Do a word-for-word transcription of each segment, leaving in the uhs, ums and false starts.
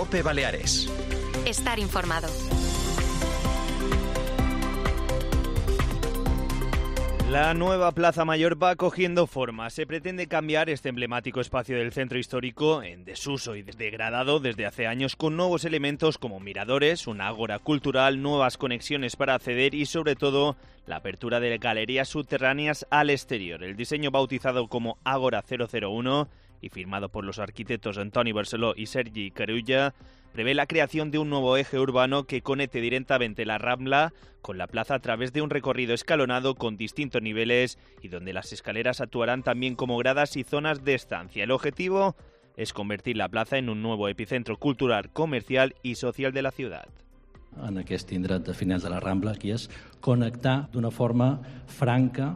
COPE Baleares. Estar informado. La nueva Plaza Mayor va cogiendo forma. Se pretende cambiar este emblemático espacio del centro histórico en desuso y degradado desde hace años con nuevos elementos como miradores, una ágora cultural, nuevas conexiones para acceder y sobre todo la apertura de galerías subterráneas al exterior. El diseño bautizado como Ágora cero cero uno y firmado por los arquitectos Antoni Barceló y Sergi Carulla prevé la creación de un nuevo eje urbano que conecte directamente la Rambla con la plaza a través de un recorrido escalonado con distintos niveles y donde las escaleras actuarán también como gradas y zonas de estancia. El objetivo es convertir la plaza en un nuevo epicentro cultural, comercial y social de la ciudad. En aquest indret de final de la Rambla, que és connectar d'una forma franca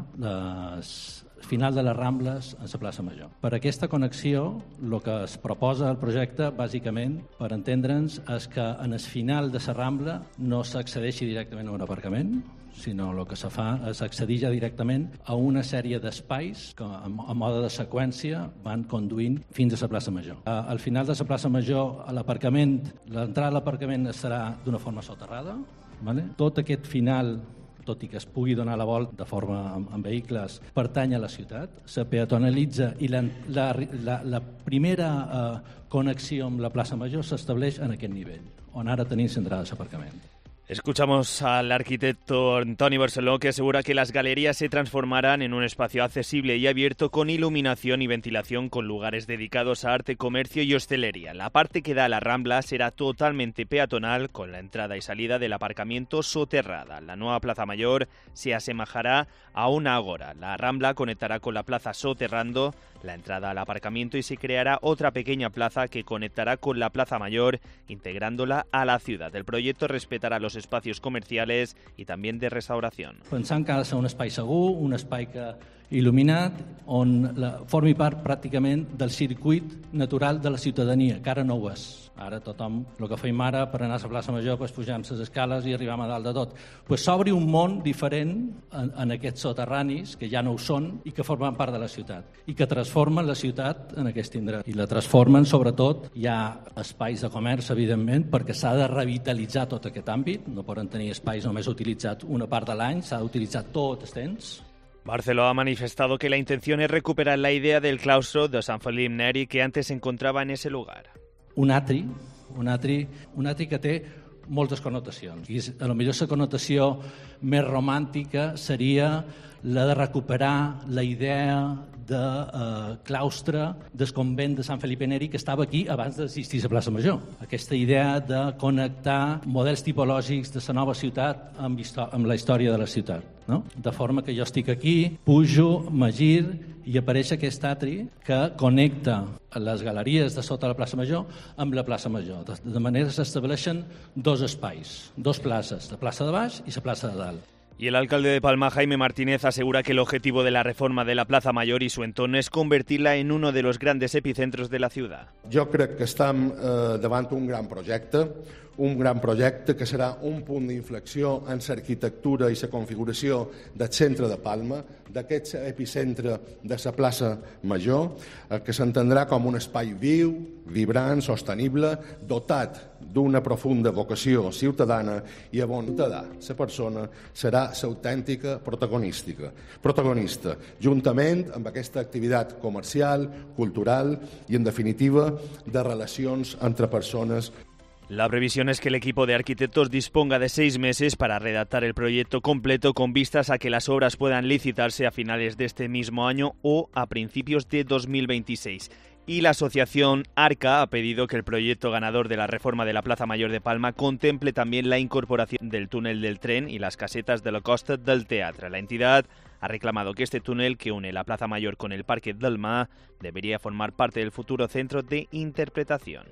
les final de les Rambles a la plaça Major. Per aquesta connexió, el que es proposa al projecte, bàsicament, per entendre'ns, és que en el final de la Rambla no s'accedeixi directament a un aparcament, sinó el que se fa és accedir ja directament a una sèrie d'espais que, a mode de seqüència, van conduint fins a la plaça Major. Al final de la plaça Major, l'aparcament, l'entrada a l'aparcament serà d'una forma soterrada, vale? Tot aquest final, tot i que es pugui donar la volta de forma amb, amb vehicles, pertany a la ciutat, se peatonalitza i la, la, la, la primera eh, connexió amb la plaça Major s'estableix en aquest nivell, on ara tenim l'entrada de l'aparcament. Escuchamos al arquitecto Antoni Barceló, que asegura que las galerías se transformarán en un espacio accesible y abierto con iluminación y ventilación con lugares dedicados a arte, comercio y hostelería. La parte que da a la Rambla será totalmente peatonal con la entrada y salida del aparcamiento soterrada. La nueva Plaza Mayor se asemejará a una ágora. La Rambla conectará con la plaza soterrando la entrada al aparcamiento y se creará otra pequeña plaza que conectará con la Plaza Mayor, integrándola a la ciudad. El proyecto respetará los espacios comerciales y también de restauración. Pensant que ha de ser un espai segur, un espai que il·luminat, on la, formi part pràcticament del circuit natural de la ciutadania, que ara no ho és. Ara tothom, el que feim ara per anar a la plaça Major, pues, pugem les escales i arribem a dalt de tot. Pues s'obri un món diferent en, en aquests soterranis, que ja no ho són, i que formen part de la ciutat, i que transformen la ciutat en aquest indret. I la transformen, sobretot, hi ha espais de comerç, evidentment, perquè s'ha de revitalitzar tot aquest àmbit, no poden tenir espais només utilitzats una part de l'any, s'ha d'utilitzar tot el temps. Barceló ha manifestado que la intención es recuperar la idea del claustro de Sant Felip Neri que antes se encontraba en ese lugar. Un atri, un atri, un atri que té moltes connotacions. I a lo millor la connotació més romàntica seria la de recuperar la idea de eh, claustre del convent de Sant Felip Neri que estava aquí abans d'existir la plaça Major. Aquesta idea de connectar models tipològics de la nova ciutat amb, amb la història de la ciutat. No? De forma que jo estic aquí, pujo, m'agir i apareix aquest atri que connecta les galeries de sota la plaça Major amb la plaça Major. De, de manera que s'estableixen dos espais, dos places, la plaça de baix i la plaça de dalt. Y el alcalde de Palma, Jaime Martínez, asegura que el objetivo de la reforma de la Plaza Mayor y su entorno es convertirla en uno de los grandes epicentros de la ciudad. Jo crec que estem eh, davant un gran projecte, un gran projecte que serà un punt d'inflexió en l'arquitectura i la configuració del centre de Palma, d'aquest epicentre de la plaça Major, eh, que s'entendrà com un espai viu, vibrant, sostenible, dotat d'una profunda vocació ciutadana i on ciutadà, la persona, serà l'autèntica protagonística, protagonista, juntament amb aquesta activitat comercial, cultural i, en definitiva, de relacions entre persones. La previsión es que el equipo de arquitectos disponga de seis meses para redactar el proyecto completo con vistas a que las obras puedan licitarse a finales de este mismo año o a principios de dos mil veintiséis. Y la asociación ARCA ha pedido que el proyecto ganador de la reforma de la Plaza Mayor de Palma contemple también la incorporación del túnel del tren y las casetas de la costa del teatro. La entidad ha reclamado que este túnel que une la Plaza Mayor con el Parque del Mar debería formar parte del futuro centro de interpretación.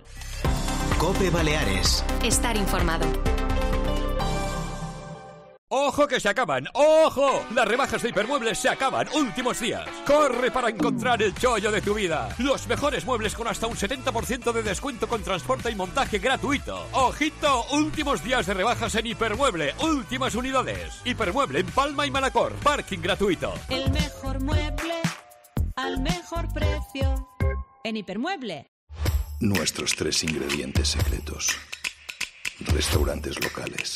COPE Baleares. Estar informado. ¡Ojo que se acaban! ¡Ojo! Las rebajas de Hipermuebles se acaban. Últimos días. ¡Corre para encontrar el chollo de tu vida! Los mejores muebles con hasta un setenta por ciento de descuento con transporte y montaje gratuito. ¡Ojito! Últimos días de rebajas en Hipermueble. Últimas unidades. Hipermueble en Palma y Manacor. Parking gratuito. El mejor mueble al mejor precio. En Hipermueble. Nuestros tres ingredientes secretos. Restaurantes locales.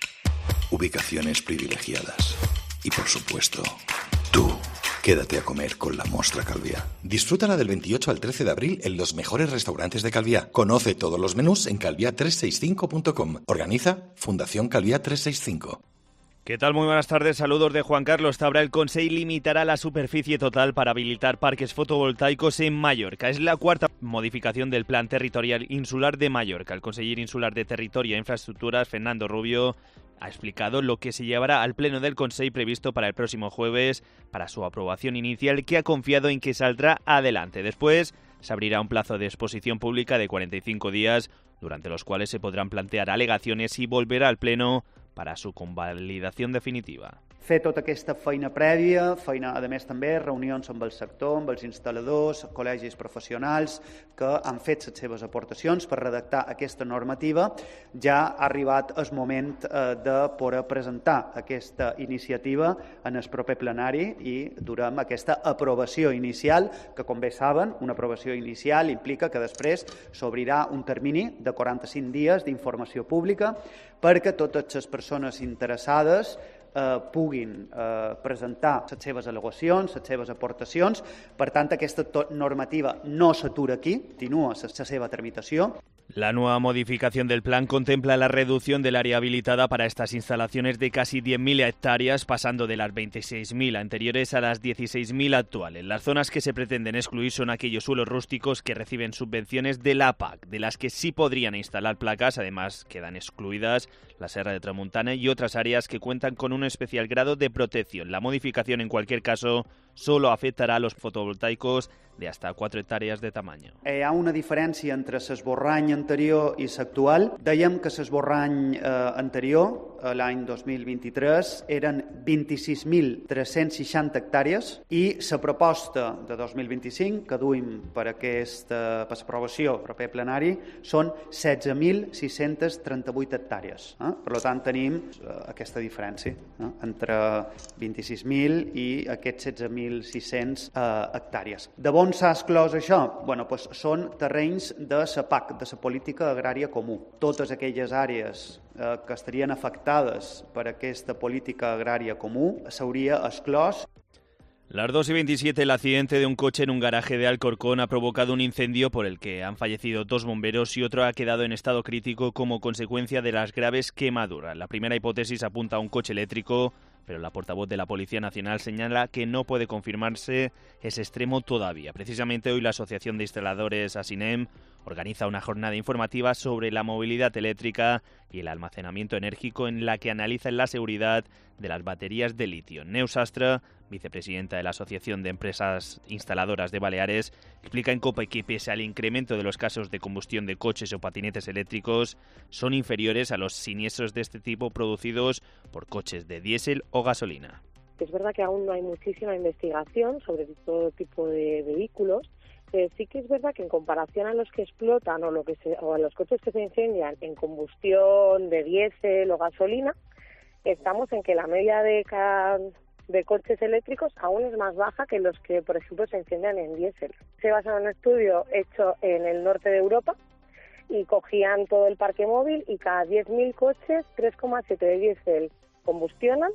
Ubicaciones privilegiadas. Y por supuesto, tú. Quédate a comer con la Mostra Calviá. Disfrútala del veintiocho al trece de abril en los mejores restaurantes de Calviá. Conoce todos los menús en calviá trescientos sesenta y cinco punto com. Organiza Fundación Calviá trescientos sesenta y cinco. ¿Qué tal? Muy buenas tardes, saludos de Juan Carlos Tabra. El Consell limitará la superficie total para habilitar parques fotovoltaicos en Mallorca. Es la cuarta modificación del Plan Territorial Insular de Mallorca. El conseller insular de Territorio e Infraestructuras, Fernando Rubio, ha explicado lo que se llevará al pleno del Consell previsto para el próximo jueves para su aprobación inicial, que ha confiado en que saldrá adelante. Después se abrirá un plazo de exposición pública de cuarenta y cinco días, durante los cuales se podrán plantear alegaciones y volverá al pleno para su convalidación definitiva. Fer tota aquesta feina prèvia, feina, a més també, reunions amb el sector, amb els instal·ladors, col·legis professionals que han fet les seves aportacions per redactar aquesta normativa. Ja ha arribat el moment eh, de poder presentar aquesta iniciativa en el proper plenari i durem aquesta aprovació inicial, que com bé saben, una aprovació inicial implica que després s'obrirà un termini de quaranta-cinc dies d'informació pública perquè totes les persones interessades Eh, puguin eh, presentar les seves al·legacions, les seves aportacions. Per tant, aquesta normativa no s'atura aquí, continua la seva tramitació. La nueva modificación del plan contempla la reducción del área habilitada para estas instalaciones de casi diez mil hectáreas, pasando de las veintiséis mil anteriores a las dieciséis mil actuales. Las zonas que se pretenden excluir son aquellos suelos rústicos que reciben subvenciones de la P A C, de las que sí podrían instalar placas. Además, quedan excluidas la Serra de Tramuntana y otras áreas que cuentan con un especial grado de protección. La modificación, en cualquier caso, solo afectará a los fotovoltaicos de hasta cuatro hectáreas de tamaño. Hi ha una diferència entre l'esborrany anterior i l'actual. Dèiem que l'esborrany eh, anterior, l'any dos mil vint-i-tres, eren vint-i-sis mil tres-cents seixanta hectàrees i la proposta de dos mil vint-i-cinc, que duim per aquesta per l'aprovació proper plenari, són setze mil sis-cents trenta-vuit hectàrees. Eh? Per tant, tenim eh, aquesta diferència eh? entre vint-i-sis mil i aquests setze mil sis-cents eh, hectàrees. De on s'ha exclòs això? Bueno, doncs són terrenys de la P A C, de la Política Agrària Comú. Totes aquelles àrees eh, que estarien afectades per aquesta política agrària comú s'hauria exclòs. Las dos y veintisiete, el accidente de un coche en un garaje de Alcorcón ha provocado un incendio por el que han fallecido dos bomberos y otro ha quedado en estado crítico como consecuencia de las graves quemaduras. La primera hipótesis apunta a un coche eléctrico, pero la portavoz de la Policía Nacional señala que no puede confirmarse ese extremo todavía. Precisamente hoy la Asociación de Instaladores ASINEM organiza una jornada informativa sobre la movilidad eléctrica y el almacenamiento enérgico, en la que analizan la seguridad de las baterías de litio. Neus Astra, vicepresidenta de la Asociación de Empresas Instaladoras de Baleares, explica en COPE que pese al incremento de los casos de combustión de coches o patinetes eléctricos, son inferiores a los siniestros de este tipo producidos por coches de diésel o gasolina. Es verdad que aún no hay muchísima investigación sobre todo tipo de vehículos. Eh, sí que es verdad que en comparación a los que explotan o, lo que se, o a los coches que se incendian en combustión de diésel o gasolina, estamos en que la media de, cada, de coches eléctricos aún es más baja que los que, por ejemplo, se incendian en diésel. Se basa en un estudio hecho en el norte de Europa y cogían todo el parque móvil y cada diez mil coches, tres coma siete de diésel combustionan,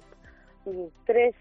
tres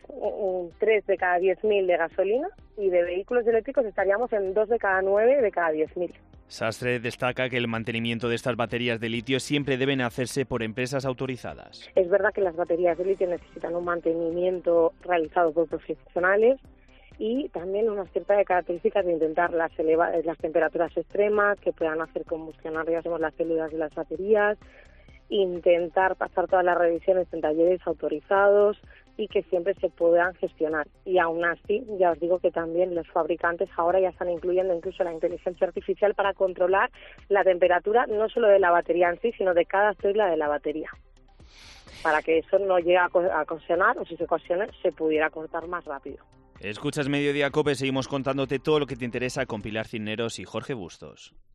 de cada diez mil de gasolina, y de vehículos eléctricos estaríamos en dos de cada nueve de cada diez mil. Sastre destaca que el mantenimiento de estas baterías de litio siempre deben hacerse por empresas autorizadas. Es verdad que las baterías de litio necesitan un mantenimiento realizado por profesionales y también unas ciertas características de intentar las, eleva- las temperaturas extremas que puedan hacer combustionar, digamos, las células de las baterías, intentar pasar todas las revisiones en talleres autorizados y que siempre se puedan gestionar. Y aún así, ya os digo que también los fabricantes ahora ya están incluyendo incluso la inteligencia artificial para controlar la temperatura no solo de la batería en sí, sino de cada célula de la batería, para que eso no llegue a ocasionar, o si se ocasiona, se pudiera cortar más rápido. Escuchas Mediodía COPE, seguimos contándote todo lo que te interesa con Pilar Cisneros y Jorge Bustos.